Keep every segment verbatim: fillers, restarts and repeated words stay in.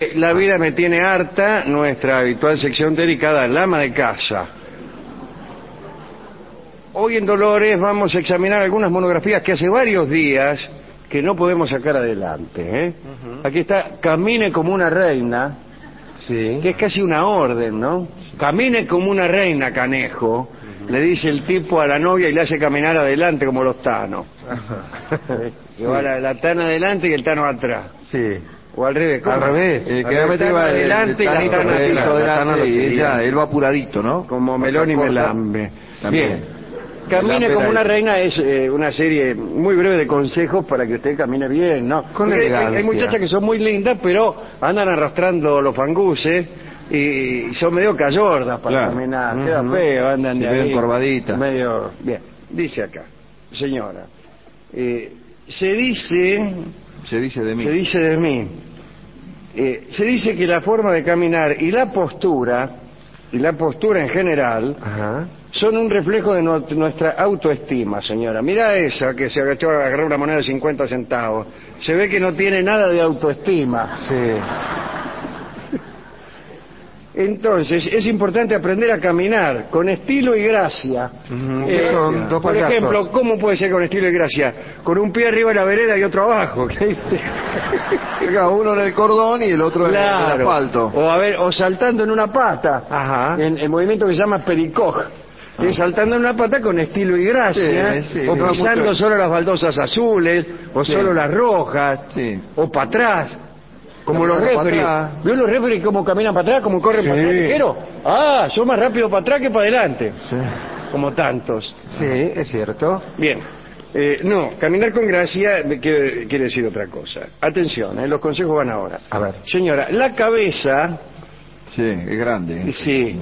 La vida me tiene harta, nuestra habitual sección dedicada al ama de casa. Hoy en Dolores vamos a examinar algunas monografías que hace varios días que no podemos sacar adelante, ¿eh? Uh-huh. Aquí está Camine como una reina, sí, que es casi una orden, ¿no? Sí. Camine como una reina, canejo, uh-huh, le dice el tipo a la novia y le hace caminar adelante como los tanos. Uh-huh. Sí. Va la, la tana adelante y el tano atrás. Sí. O al revés. ¿Cómo? Al revés. Eh, que me va adelante y la tana adelante y ella, él va apuradito, ¿no? Como Melón y Melambe. Bien. Camine como una reina es eh, una serie muy breve de consejos para que usted camine bien, ¿no? Con hay, hay muchachas que son muy lindas, pero andan arrastrando los fanguses y, y son medio cayordas para claro. caminar. Uh-huh. Queda feo, andan de ahí. Encorvaditas. Medio... Bien, dice acá, señora, eh, se dice... Se dice de mí. Se dice de mí. Eh, se dice que la forma de caminar y la postura, y la postura en general, ajá, son un reflejo de no, nuestra autoestima, señora. Mira esa que se agachó a agarrar una moneda de cincuenta centavos. Se ve que no tiene nada de autoestima. Sí. Entonces, es importante aprender a caminar con estilo y gracia. Uh-huh. eh, son dos por payasos. ejemplo, ¿cómo puede ser con estilo y gracia? Con un pie arriba de la vereda y otro abajo. Uno en el cordón y el otro claro. en el asfalto. O, a ver, o saltando en una pata. Ajá. En el movimiento que se llama pericoj. Ah. Es saltando en una pata con estilo y gracia. Sí, sí, o pisando mucho... solo las baldosas azules, o sí. solo las rojas, sí. o para atrás. Como los referees. ¿Vio los referees cómo caminan para atrás? ¿Cómo corren sí. para atrás? ¿Ligero? Ah, son más rápido para atrás que para adelante. Sí. Como tantos. Sí, es cierto. Bien. Eh, no, caminar con gracia quiere, quiere decir otra cosa. Atención, eh, los consejos van ahora. A ver. Señora, la cabeza... Sí, es grande. Sí.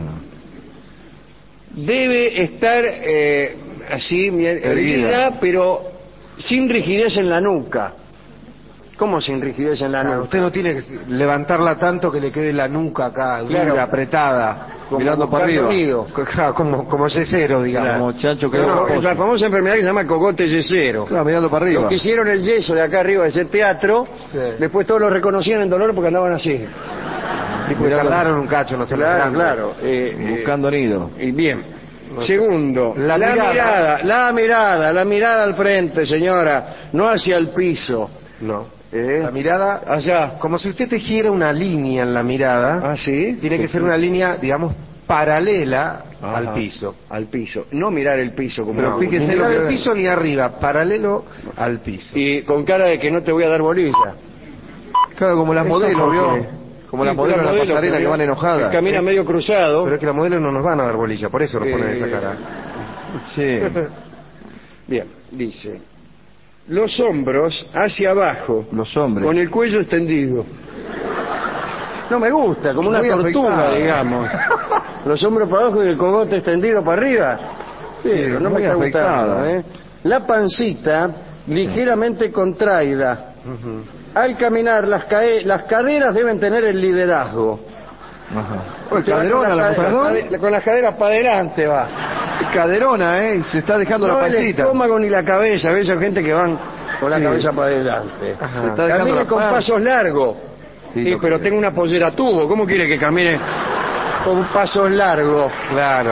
Debe estar eh, así, erguida, pero sin rigidez en la nuca. ¿Cómo sin rigidez en la nuca? Claro, usted no tiene que levantarla tanto que le quede la nuca acá, dura, claro, apretada, como mirando para arriba. Claro, como, como yesero, digamos. Claro. Como chancho que no, no, la famosa enfermedad que se llama cogote yesero. Claro, mirando para arriba. Los que hicieron el yeso de acá arriba de ese teatro, sí. después todos lo reconocían en dolor porque andaban así. Tipo, tardaron un cacho, no sé. Claro, claro. Eh, Buscando eh, nido. Y bien. No sé. Segundo, la, la mirada. mirada, la mirada, la mirada al frente, señora, no hacia el piso. No. ¿Eh? La mirada, allá, como si usted tejiera una línea en la mirada. Ah, sí. Tiene sí, que ser sí. una línea, digamos, paralela Ajá. al piso. Al piso. No mirar el piso como. Pero no, fíjese, ni mirar el piso ni arriba, paralelo al piso. Y con cara de que no te voy a dar bolilla. Claro, como las modelos, ¿vio? Como las modelos en la pasarela que van enojadas. Camina ¿eh? medio cruzado. Pero es que las modelos no nos van a dar bolilla, por eso nos eh... ponen esa cara. Sí. Bien, dice. Los hombros hacia abajo. Los hombres. Con el cuello extendido. No me gusta, como una muy tortuga, afectada. digamos. Los hombros para abajo y el cogote extendido para arriba. Sí, sí, no me está gustando, ¿eh? La pancita ligeramente contraída. Uh-huh. Al caminar, las, cae, las caderas deben tener el liderazgo. Ajá. Oye, caderona, la, perdón. La, con las caderas para adelante va. Caderona, ¿eh? Se está dejando no la pancita. No el estómago ni la cabeza, ¿ves? Hay gente que van con sí. la cabeza para adelante. Ajá. Se está dejando camine la con pan. pasos largos. Sí, sí, pero tengo una pollera tubo. ¿Cómo quiere que camine con pasos largos? Claro.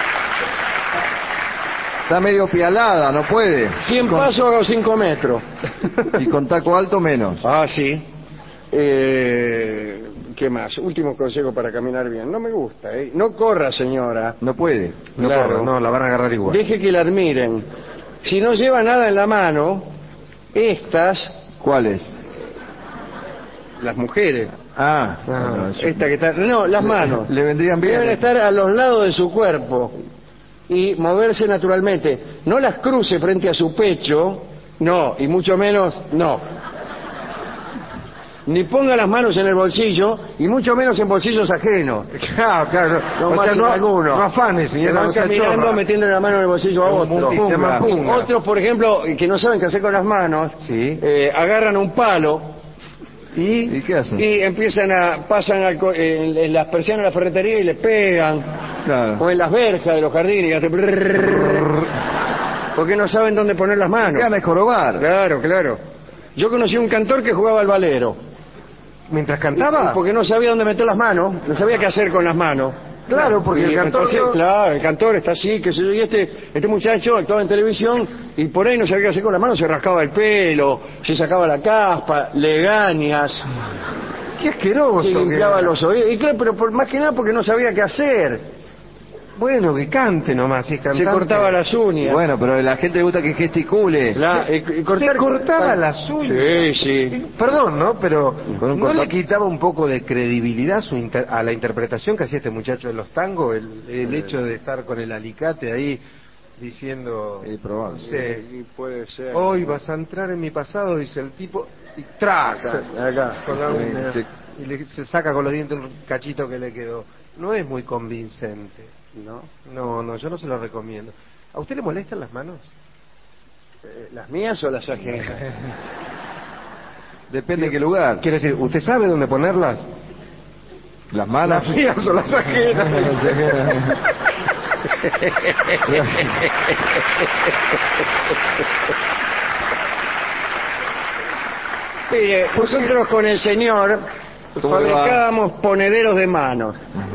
Está medio pialada, no puede. cien con... pasos hago cinco metros. Y con taco alto menos. Ah, sí. Eh... ¿Qué más? Último consejo para caminar bien. No me gusta, ¿eh? No corra, señora. No puede. No claro. corra, no, la van a agarrar igual. Deje que la admiren. Si no lleva nada en la mano, estas... ¿Cuáles? Las mujeres. Ah. ah no, esta que está... No, las manos. Le vendrían bien. Deben estar a los lados de su cuerpo y moverse naturalmente. No las cruce frente a su pecho, no, y mucho menos, no. Ni ponga las manos en el bolsillo y mucho menos en bolsillos ajenos. Claro, claro. No, o sea, no, alguno. No afanes, señora. Van caminando metiendo la mano en el bolsillo a otro. Otros, por ejemplo, que no saben qué hacer con las manos, sí. eh, agarran un palo y, ¿Y qué hacen? Y empiezan a pasan al, en, en las persianas de la ferretería y le pegan. Claro. O en las verjas de los jardines y hace brrr, porque no saben dónde poner las manos. Ganas de jorobar. Claro, claro. Yo conocí un cantor que jugaba al valero. ¿Mientras cantaba? Porque no sabía dónde meter las manos, no sabía qué hacer con las manos. Claro, porque y el cantor... Entonces, no... Claro, el cantor está así, que se yo, y este, este muchacho actuaba en televisión y por ahí no sabía qué hacer con las manos, se rascaba el pelo, se sacaba la caspa, legañas. ¡Qué asqueroso! Se limpiaba que... los oídos. Y claro, pero por, más que nada porque no sabía qué hacer. Bueno, que cante nomás, si se cortaba las uñas. Bueno, pero a la gente le gusta que gesticule. La, y, y cortar, se cortaba las uñas. Sí, sí. Y, perdón, ¿no? Pero ¿no corta... le quitaba un poco de credibilidad su inter... a la interpretación que hacía este muchacho de los tangos? El, el hecho de estar con el alicate ahí diciendo... Es probable. Sí, puede ser. Hoy vas a entrar en mi pasado, dice el tipo, y ¡tras! Acá, acá. Con la uña, sí. Y le, se saca con los dientes un cachito que le quedó. No es muy convincente. ¿No? No, no, yo no se lo recomiendo. ¿A usted le molestan las manos? Eh, ¿Las mías o las ajenas? Depende de qué lugar. Quiero decir, ¿usted sabe dónde ponerlas? ¿Las manos? ¿Las mías o las ajenas? Mire, nosotros con el señor fabricábamos ponederos de manos.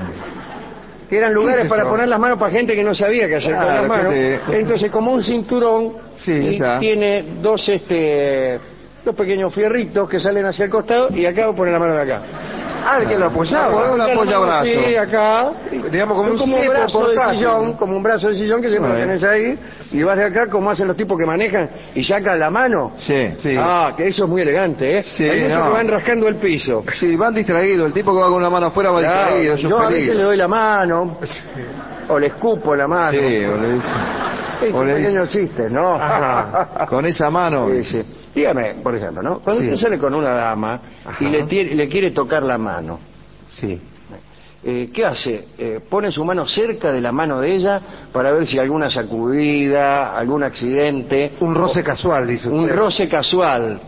Que eran lugares para poner las manos para gente que no sabía qué hacer ah, con las manos. Gente... Entonces, como un cinturón, sí, y tiene dos este dos pequeños fierritos que salen hacia el costado y acá poner la mano de acá. Ah, el que lo apoyaba. Un apoyabrazo. Sí, acá. Digamos como un, como un brazo portátil. de sillón, como un brazo de sillón que siempre lo tenés ahí. Y vas de acá como hacen los tipos que manejan y sacan la mano. Sí, sí. Ah, que eso es muy elegante, ¿eh? Sí, hay muchos no. que van rascando el piso. Sí, van distraídos. El tipo que va con una mano afuera va claro, distraído. Eso yo es a veces le doy la mano. O le escupo la mano. Sí, o le dice. Es un pequeño chiste, ¿no? Ajá. Con esa mano. Sí, sí. Dígame, por ejemplo, ¿no? Cuando sí. usted sale con una dama Ajá. y le, tiene, le quiere tocar la mano. Sí. Eh, ¿Qué hace? Eh, pone su mano cerca de la mano de ella para ver si hay alguna sacudida, algún accidente. Un roce o, casual, dice usted. Un roce casual.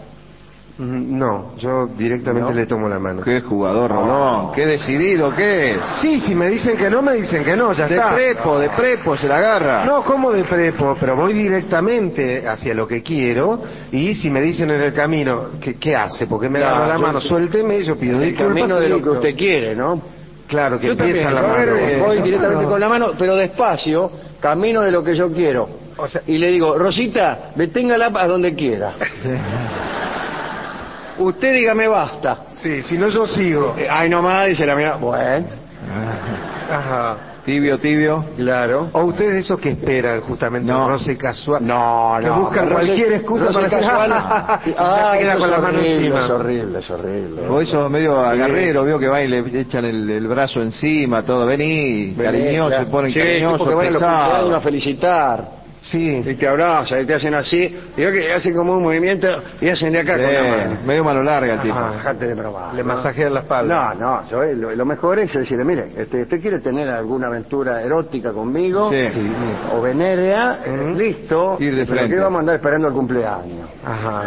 No, yo directamente ¿No? le tomo la mano. Qué jugador, Rolón. No. Qué decidido, ¿qué es? Sí, si me dicen que no, me dicen que no, ya de está. De prepo, de prepo, se la agarra. No, ¿cómo de prepo? Pero voy directamente hacia lo que quiero y si me dicen en el camino, ¿qué, qué hace? ¿Por qué me da la mano? Suélteme y yo pido disculpas. El camino de lo que usted quiere, ¿no? Claro, que yo empieza también, la mano. Ver, voy directamente no. con la mano, pero despacio, camino de lo que yo quiero. O sea, y le digo, Rosita, deténgala a donde quiera. Sí. Usted dígame basta. Sí, si no yo sigo. Eh, ay, nomás, dice la mía. Bueno. Ajá. Tibio, tibio. Claro. O ustedes esos que esperan justamente no. un roce casual. No, no. Que buscan roce, cualquier excusa para hacer casual. Ah, se queda con la mano encima. Es horrible, es horrible. O eso medio agarrero, veo que va y le echan el, el brazo encima, todo. Vení, Vení cariñoso, claro. se ponen sí, cariñosos, que van pesados. A felicitar. Sí. Y te abrazan, y te hacen así, y yo que hacen como un movimiento y hacen de acá sí, con la mano. Medio mano larga el tipo. Dejate de probar. Le ¿no? masajean la espalda. No, no, yo, lo, lo mejor es decirle, mire, este, usted quiere tener alguna aventura erótica conmigo, sí. Sí. o venérea, uh -huh. listo, ir de frente. Pero que vamos a andar esperando el cumpleaños. Ajá.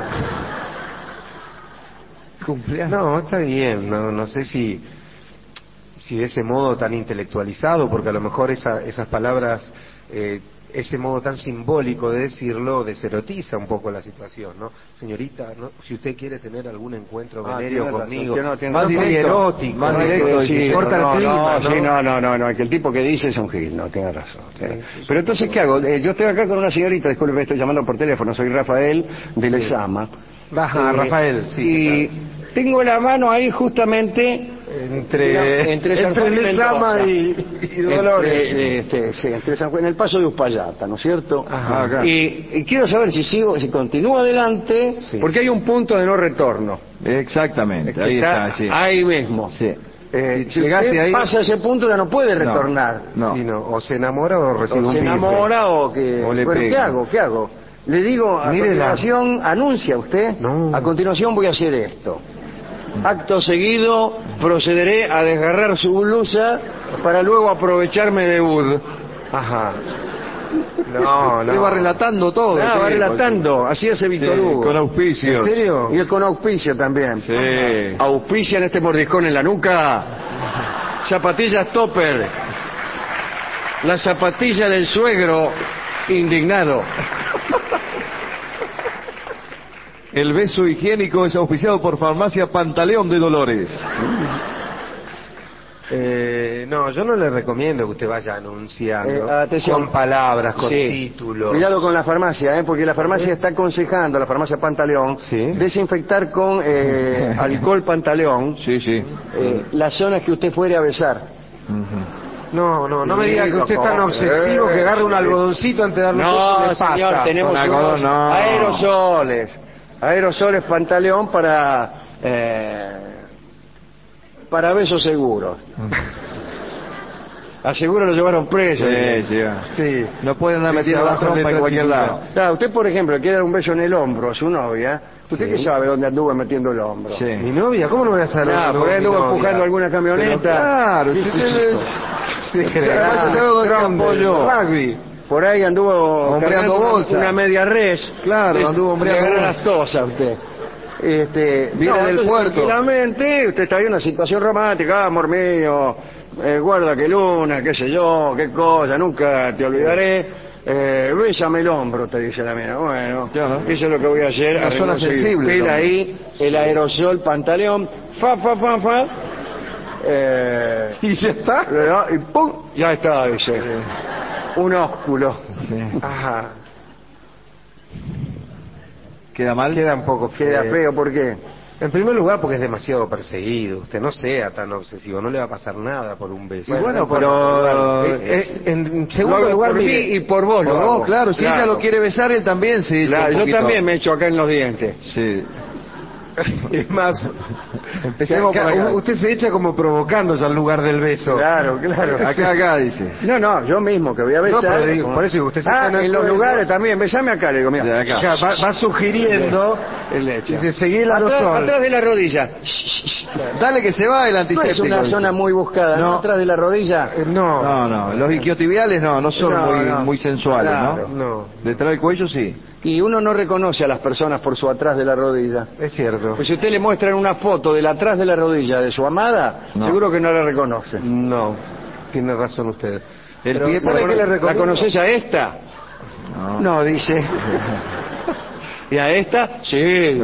¿Cumpleaños? No, está bien, no, no sé si, si de ese modo tan intelectualizado, porque a lo mejor esa, esas palabras... Eh, ese modo tan simbólico de decirlo deserotiza un poco la situación, ¿no? Señorita, ¿no? Si usted quiere tener algún encuentro ah, venereo conmigo, no, tiene más directo, erótico, más directo, sí, corta no, el clima, no, ¿no? Sí, no, no, no, no, que el tipo que dice es un gil, no, tiene razón. Tiene. Sí, sí, Pero entonces, ¿qué hago? Eh, yo estoy acá con una señorita, disculpe, me estoy llamando por teléfono, soy Rafael de sí. Lezama. Baja, eh, Rafael, sí. Y claro. tengo la mano ahí justamente... entre entre, entre Lezama y, y Dolores entre, este, sí, entre San Juan, en el paso de Uspallata, ¿no es cierto? Ajá, acá. Y, y quiero saber si sigo, si continúo adelante, sí. porque hay un punto de no retorno. Exactamente, ahí está, está, sí. ahí mismo. Sí. Eh, si, si usted ahí... pasa ese punto ya no puede retornar. No, no. Sí, no. O se enamora o recibe o un se enamora o que o le bueno, pega. ¿qué hago? ¿Qué hago? Le digo a Mire continuación, la... anuncia usted. No. A continuación voy a hacer esto. Acto seguido procederé a desgarrar su blusa para luego aprovecharme de Bud. Ajá. No, no. Él va relatando todo. Ah, va relatando. Así hace Víctor sí, Hugo. Con auspicio. ¿En serio? Y es con auspicio también. Sí. Auspicia en este mordiscón en la nuca. Zapatillas Topper. La zapatilla del suegro indignado. El beso higiénico es auspiciado por Farmacia Pantaleón de Dolores. Eh, no, yo no le recomiendo que usted vaya anunciando Eh, atención. con palabras, con Sí. títulos. Cuidado con la farmacia, ¿eh? Porque la farmacia está aconsejando, la farmacia Pantaleón, Sí. desinfectar con eh, alcohol Pantaleón Sí, sí. eh, las zonas que usted fuere a besar. No, no, no me Sí, diga que usted es tan loco. obsesivo que agarre un algodoncito antes de darle un beso y No, le pasa. señor, tenemos Con algodón, unos no. aerosoles. Aerosoles Pantaleón para eh, para besos seguros. A seguro lo llevaron preso. Sí, sí. Sí. No pueden andar Dice metiendo la abajo en trompa en letra cualquier chiquita. lado. Claro, usted, por ejemplo, quiere dar un beso en el hombro a su novia. ¿Usted Sí. qué sabe dónde anduvo metiendo el hombro? Sí. ¿Mi novia? ¿Cómo no voy a saber? Nah, no, por ahí mi anduvo novia? empujando alguna camioneta. Pero claro, ¿Qué usted es tiene- esto? Sí, Además, ah, ¿sabe dónde grande, apoyó? Rugby. Por ahí anduvo Hombreando cargando una- bolsa. una media res. Claro, Le- anduvo hombreando le agarró bolsa. las tosas usted. Este, Viene del entonces, puerto. Tranquilamente, usted está en una situación romántica, ah, amor mío, eh, guarda que luna, qué sé yo, qué cosa, nunca te olvidaré. Eh, bésame el hombro, te dice la mía. Bueno, Claro. eso es lo que voy a hacer. Una zona arreglo enseguida. sensible, Pela ¿no? ahí el aerosol Pantaleón, fa, fa, fa, fa. Eh, ¿Y ya está? le da y pum, ya está, dice. Un ósculo. Sí. Ajá. ¿Queda mal? Queda un poco feo. Queda feo, ¿por qué? En primer lugar, porque es demasiado perseguido. Usted no sea tan obsesivo, no le va a pasar nada por un beso. Y bueno, por- pero- eh, eh, en Lo segundo hago lugar, por mí mire, y por vos lo Por hago. vos, claro, si ella lo quiere besar, él también se echa Claro, un yo poquito. también me echo acá en los dientes. Sí. es más, Empecemos que- por que acá. usted se echa como provocándose al lugar del beso. Claro, claro. Acá, acá, dice. No, no, yo mismo que voy a No, besar. pero digo, por eso digo, usted se Ah, está en el en los beso. lugares también, besame acá, le digo, De mira. acá. Ya, va, va sugiriendo, El leche. dice, seguí el Atrás, aerosol. atrás de la rodilla. Dale que se va el No antiséptico. es una dice. zona muy buscada, ¿no? No. Atrás de la rodilla. Eh, no, No, no, los isquiotibiales no, no son No, muy, no. muy sensuales, Claro. ¿no? no, Detrás del cuello sí. Y uno no reconoce a las personas por su atrás de la rodilla. es cierto. Pues si usted le muestra una foto del atrás de la rodilla de su amada, No. seguro que no la reconoce. No, tiene razón usted. El Pero, pie ¿sabe por- qué le ¿La recomiendo? conoces a esta? No. No, dice. ¿Y a esta? Sí.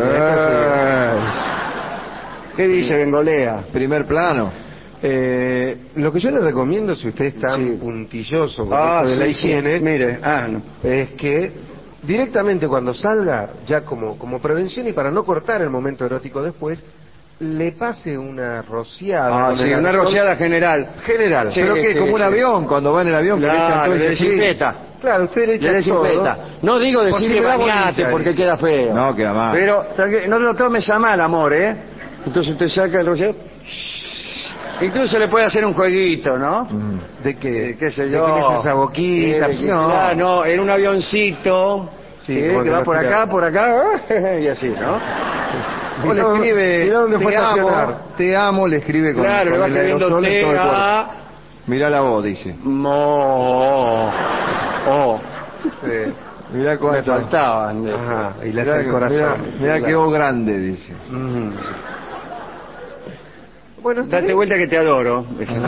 Eh, ¿Qué dice Bengolea? primer plano. Eh, lo que yo le recomiendo, si usted es tan Sí. puntilloso con Ah, esto de sí, la sí. higiene, Mire, ah, no. es que directamente cuando salga, ya como, como prevención y para no cortar el momento erótico después, le pase una rociada. Ah, con sí, el una aerosol rociada general. general. Sí, Pero que sí, como un sí. avión, cuando va en el avión, que le echan Claro, todo le ese desinfecta. Claro, usted le Le echa desinfecta. todo. No digo Por decirle si me da bañate bolilla, porque dice. queda feo. No, queda mal. Pero tranqui- no lo tomes a mal, amor, ¿eh? Entonces usted saca el rociado. Incluso le puede hacer un jueguito, ¿no? Mm. ¿De qué? Eh, qué sé ¿De yo. qué le hace esa boquita? Eh, de que- No. ah, no, en un avioncito. Sí, Sí, como que que va lo por tira. acá, por acá, y así, ¿no? O le Mirá- escribe, mirá dónde fue te a estacionar. amo, te amo, le escribe con, Claro, le con va el escribiendo aerosol en T todo el cuerpo. A Mirá la voz, dice. Mo. Oh, Sí. Mirá me cuánto. faltaban. Ajá, y le hace Mirá, el corazón. mirá, mirá qué voz grande, dice. Mm. Bueno, ¿está Date bien? vuelta que te adoro.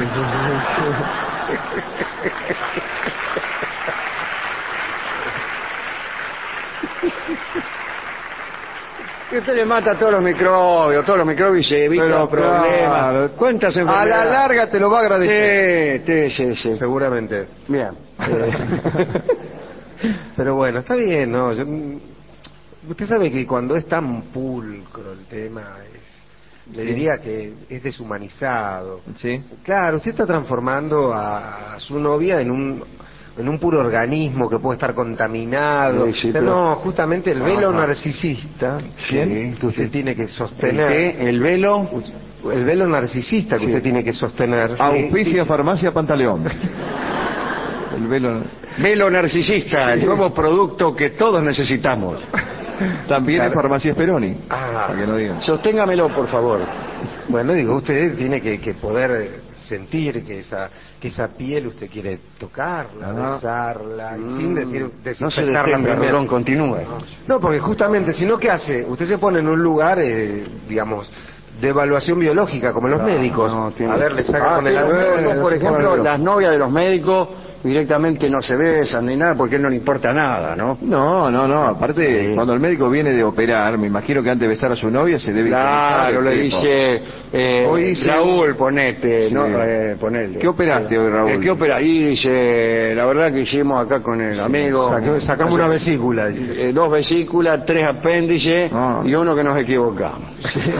Y usted le mata a todos los microbios, todos los microbios y se evita Pero, problemas. claro. ¿Cuántas A enfermedades? la larga te lo va a agradecer. Sí, sí, sí, sí. Seguramente. Bien. Eh, Pero bueno, está bien, ¿no? Yo- usted sabe que cuando es tan pulcro el tema, es, le Sí. diría que es deshumanizado. Sí. Claro, usted está transformando a, a su novia en un en un puro organismo que puede estar contaminado. Sí, sí, Pero pero- no, justamente el velo Ajá. narcisista Sí, que usted sí. tiene que ¿El sostener. qué? ¿El velo? El velo narcisista que Sí. usted tiene que sostener. Auspicia Farmacia Pantaleón. El velo. Velo narcisista, el nuevo producto que todos necesitamos. También Claro. es Farmacia Speroni. Ah. Para que no digan. Sosténgamelo, por favor. Bueno, digo, usted tiene que, que poder sentir que esa que esa piel usted quiere tocarla, Ah. besarla, y Mm. sin decir No se desinfectarla detenga, primero. Rodón, continúe. No, porque justamente, si no, ¿qué hace? Usted se pone en un lugar, eh, digamos, de evaluación biológica, como los médicos. No, tiene- A ver, le saca Ah, con sí, el los alcohol, médicos, no por sé ejemplo, cuánto. las novias de los médicos directamente no se besan ni nada porque a él no le importa nada, ¿no? No, no, no. Aparte, Sí. cuando el médico viene de operar, me imagino que antes de besar a su novia se debe... Claro, le dice, eh, Hoy dice- Raúl, ponete, Sí. no, eh, ponele. ¿Qué operaste hoy, Raúl? Eh, ¿Qué opera? Y dice, la verdad que hicimos acá con el amigo... Saca- sacamos una vesícula, dice. eh, dos vesículas, tres apéndices Ah. y uno que nos equivocamos.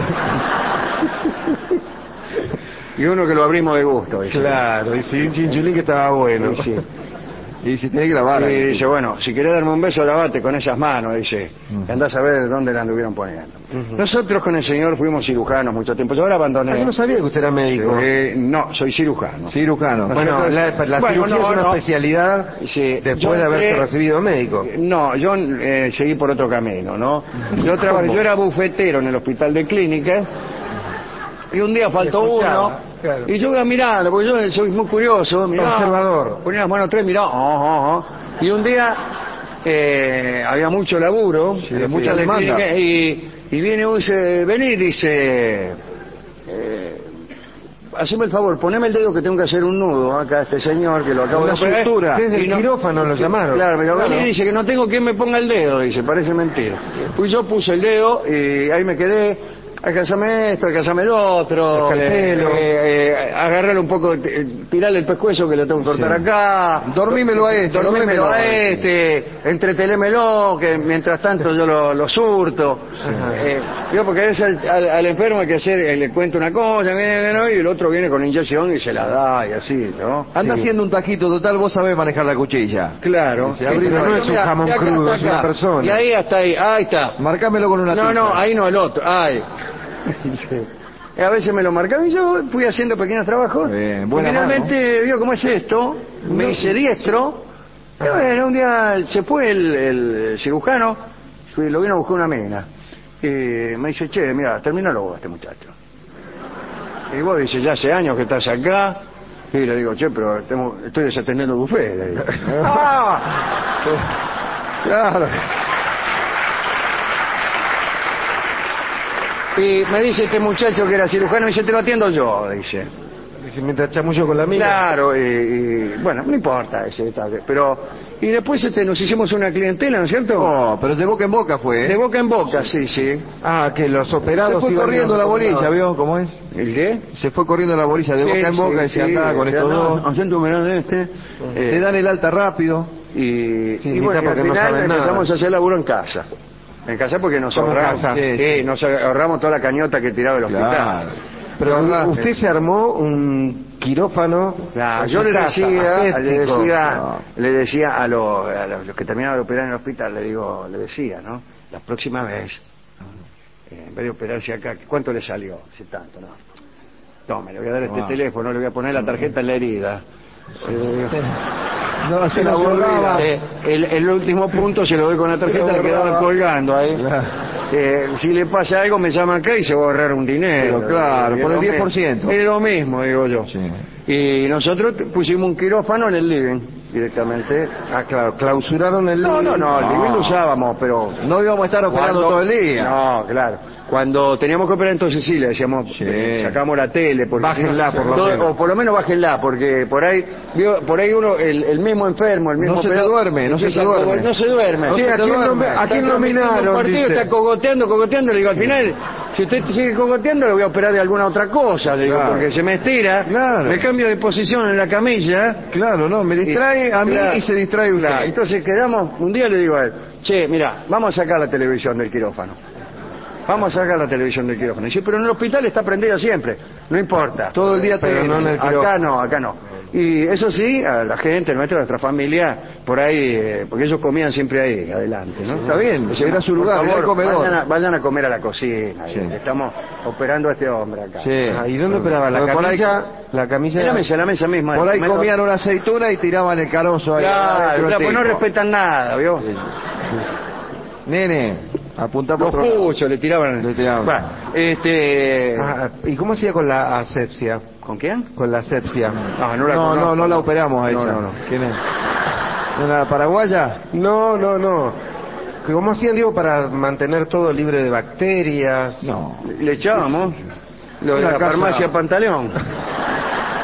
Y uno que lo abrimos de gusto. Dice. Claro, y si un chinchulín que estaba bueno. Sí, sí. Y si tiene que lavar. Y ahí. dice, bueno, si querés darme un beso, lavate con esas manos, dice. Y andás a ver dónde la anduvieron poniendo. Ujú. Nosotros con el señor fuimos cirujanos mucho tiempo. Yo ahora abandoné. Ah, yo no sabía que usted era médico. Eh, no, soy cirujano. Cirujano. Bueno, Nosotros- la, la Bueno, cirugía no, es una no. especialidad Sí, después yo de haberse entré- recibido médico. No, yo eh, seguí por otro camino, ¿no? Yo, trabajé, yo era bufetero en el hospital de clínica y un día faltó Escuchaba, uno claro. y yo iba mirando, porque yo soy muy curioso, miraba, Observador. ponía las manos tres, miraba, oh, oh, oh. Y un día eh, había mucho laburo, Sí, eh, sí, mucha demanda. clínica, y, y viene uno y dice, vení, dice... Eh, haceme el favor, poneme el dedo que tengo que hacer un nudo acá a este señor que lo acabo Una de operar. sutura. Desde Y el no- quirófano lo llamaron. Claro, pero Claro. vení y dice que no tengo quien me ponga el dedo, dice, parece mentira. Pues yo puse el dedo y ahí me quedé, alcanzame esto, alcanzame el otro, Escalpelo. eh, eh, agarrarle un poco, eh, tirarle el pescuezo que le tengo que cortar Sí. acá. Dormímelo a este, Dormímelo a dormímelo a este, entretelémelo, que mientras tanto yo lo, lo surto. Eh, digo, porque a veces al, al- al enfermo hay que hacer, eh, le cuento una cosa, viene, ¿no? Y el otro viene con inyección y se la da y así, ¿no? Anda Sí. haciendo un taquito, total, vos sabés manejar la cuchilla. Claro. Sí, abrir- pero no es un Mira, jamón de acá crudo, hasta es una acá. persona. Y ahí hasta ahí, ahí está. Marcámelo con una No, tiza. no, ahí no, el otro, ahí. Y a veces me lo marcaba y yo fui haciendo pequeños trabajos. Bien, y buena finalmente, vio cómo es esto, me hice diestro. Y bueno, un día se fue el, el cirujano, fui- lo vino a buscar una mina. Y me dice, che, mira, termínalo vos, este muchacho. Y vos dices, ya hace años que estás acá. Y le digo, che, pero tengo- estoy desatendiendo el buffet. Le digo. ¡Ah! Claro. Y me dice este muchacho que era cirujano, me dice, te lo atiendo yo, dice. Dice, mientras chamullo con la amiga. Claro, y, y, bueno, no importa ese detalle, pero... Y después este, nos hicimos una clientela, ¿no es cierto? No, pero de boca en boca fue. ¿eh? De boca en boca, sí, sí. Ah, que los Se operados fue iban corriendo los la bolilla, operados. ¿vio cómo es? ¿El qué? Se fue corriendo la bolilla de boca Sí, en boca sí, y se sí, andaba con ya estos no, dos. haciendo un menor de este. Te eh, dan el alta rápido. y, Sí, y mitad bueno, y al porque no final saben nada. empezamos a hacer laburo en casa. En casa porque nos ¿Cómo en ahorramos, casa? sí, Sí, sí. nos ahorramos toda la cañota que tiraba el hospital. Claro. Pero Ahorraste. usted se armó un quirófano. Claro, en yo su le casa, decía, le aséptico. decía, No. le decía a, los, a los los que terminaban de operar en el hospital, le digo, le decía, ¿no? La próxima vez, eh, en vez de operarse acá, ¿cuánto le salió? Si tanto, ¿no? Tome, le voy a dar este Ah. teléfono, le voy a poner la tarjeta en la herida. Eh, No, se la borraba. Eh, el, el último punto se lo doy con la tarjeta, le quedaba colgando ahí. Eh, si le pasa algo, me llama acá y se va a ahorrar un dinero. Pero claro, Es por el lo diez mi- por ciento. Es lo mismo, digo yo. Sí. Y nosotros pusimos un quirófano en el living, directamente. Ah, claro, clausuraron el No, no, no, el No. living lo usábamos, pero... No íbamos a estar operando Cuando- todo el día. No, claro. Cuando teníamos que operar, entonces sí, le decíamos, Sí. eh, sacamos la tele. Porque Bájenla, por lo todo- menos. O por lo menos bájenla, porque por ahí vio, por ahí uno, el, el mismo enfermo, el mismo No se te operador, duerme, no se empieza te a duerme. cogo- No se duerme. No Sí, se ¿a te quién, duerme. nom- ¿a quién Está transmitiendo nominaron? un partido, dice? está cogoteando, cogoteando, le digo, al final, si usted sigue cogoteando, le voy a operar de alguna otra cosa, le digo, Claro. porque se me estira, Claro. me cambio de posición en la camilla. Claro, no, me distrae a mí Claro. y se distrae usted. Claro, entonces quedamos, un día le digo a él, che, mira, vamos a sacar la televisión del quirófano. Vamos a sacar la televisión del quirófano. Dice, pero en el hospital está prendida siempre. No importa. Todo el día Pero te- no en el quirófano. Acá no, acá no. Y eso sí, a la gente, nuestra, nuestra familia, por ahí, eh, porque ellos comían siempre ahí, adelante, ¿no? Está bien, Decíamos, era su por lugar, era favor, el comedor. Vayan a, vayan a comer a la cocina. Sí. eh, Estamos operando a este hombre acá. Sí. Ah, ¿y dónde operaba? La Por ahí- camilla, la camilla. En la mesa, en la mesa misma. Por ahí Me- comían una aceituna y tiraban el carozo ahí. Claro, adentro claro, del pues no tipo. respetan nada, ¿vio? Nene, apunta por Los otro lado. puchos le tiraban. Le tiraban. Bueno, este... Ah, ¿y cómo hacía con la asepsia? ¿Con quién? Con la asepsia. No, no la No, conozco. no, no la operamos a No, esa. no, no. ¿Quién es? ¿Una paraguaya? No, no, no. ¿Cómo hacían, digo, para mantener todo libre de bacterias? No. Le echábamos lo de La la, casa- farmacia Pantaleón.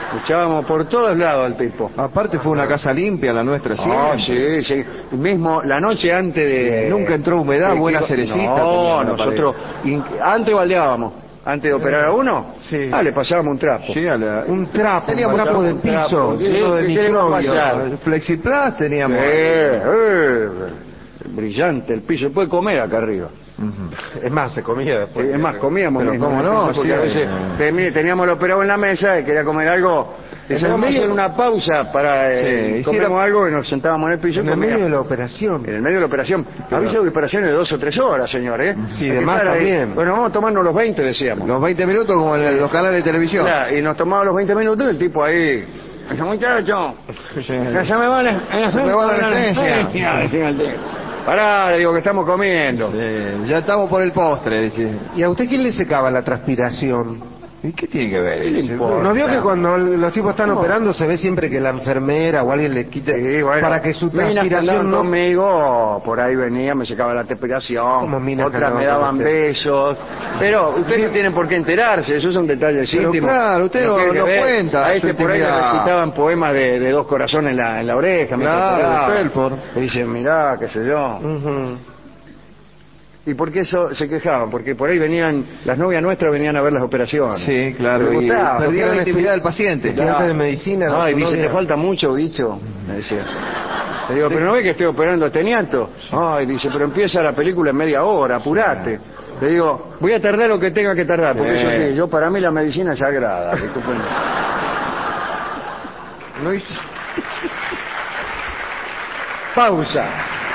Echábamos por todos lados al tipo. Aparte fue una casa limpia la nuestra, ¿sí? Ah, sí, sí. Mismo la noche antes de... Nunca entró humedad, de que- buena cerecita. No, tenía la nosotros... in- Antes baldeábamos. Antes de operar a uno, Sí. ah, le pasábamos un trapo. pared. Sí, a la- Un trapo, Teníamos un trapo de un trapo. piso, ¿Qué- lleno de qué queremos microbios. pasar? Flexiplas teníamos. Eh, eh, brillante el piso. Se puede comer acá arriba. Ujú. Es más, se comía después. Es más, comíamos Pero mismo, cómo en el no, piso, porque sí, a veces eh. teni- teníamos el operado en la mesa y quería comer algo. Decidimos medio- hacer una pausa para eh, Sí, hiciera- comemos algo y nos sentábamos en el piso y En el medio comíamos. de la operación. En el medio de la operación. Avisa de operaciones de dos o tres horas, señor, ¿eh? Sí, Hay de que más estar ahí. también. Bueno, vamos a tomarnos los veinte, decíamos. Los veinte minutos como en los canales de televisión. Claro, y nos tomamos los veinte minutos y el tipo ahí... Ese muchacho, que se me va la, Se me va la anestesia. anestesia. Pará, le digo que estamos comiendo. Eh, ya estamos por el postre, dice. ¿Y a usted quién le secaba la transpiración? ¿Y qué tiene que ver? ¿Qué le Dice, importa? ¿No vio que cuando los tipos están No. operando se ve siempre que la enfermera o alguien le quite Sí, bueno, para que su minas que transpiración andaban no... conmigo, por ahí venía, me secaba la transpiración, Como minas que otras me andaban daban con usted. besos, pero ustedes no tienen por qué enterarse, esos son detalles Pero íntimos. claro, usted no- tiene que no ver. cuenta A su este por ahí le intimidad. recitaban poemas de, de dos corazones en la, en la oreja, mientras Claro, operaba. de Telford. Y dicen, mirá, qué sé yo. Ujú. ¿Y por qué eso se quejaban? Porque por ahí venían, las novias nuestras venían a ver las operaciones. Sí, claro, Les y gustaba, perdía porque la intimidad del paciente. Estudiante de medicina. Ay, su dice, novia. te falta mucho, bicho. Me decía. Le digo, pero no ve que estoy operando a este niato. Ay, dice, pero empieza la película en media hora, apurate. Le digo, voy a tardar lo que tenga que tardar, porque Sí. eso sí, yo para mí la medicina es sagrada. Discúlpenme. No hizo- Pausa.